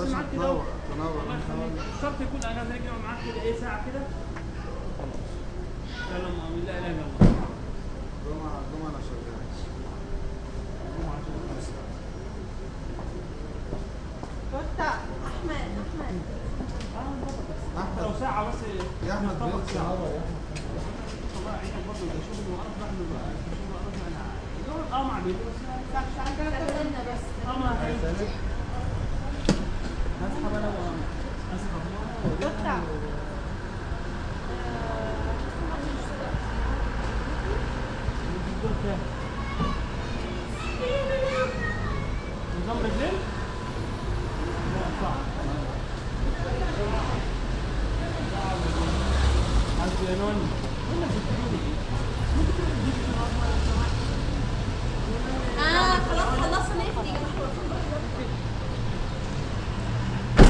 بس معاك كده تنور. الله يخليك. الشرط يكون اجازه نجي معاك كده ايه ساعه كده خلاص. سلام لا اله الا الله. جمعة انا شغال. فتح احمد لو ساعه بس يا احمد طبق ساعه تنور يا احمد. الله يعينك برضه ده شغل وقرف نحن شغل وقرف انا مع بيتي بس ساعة كده بس ما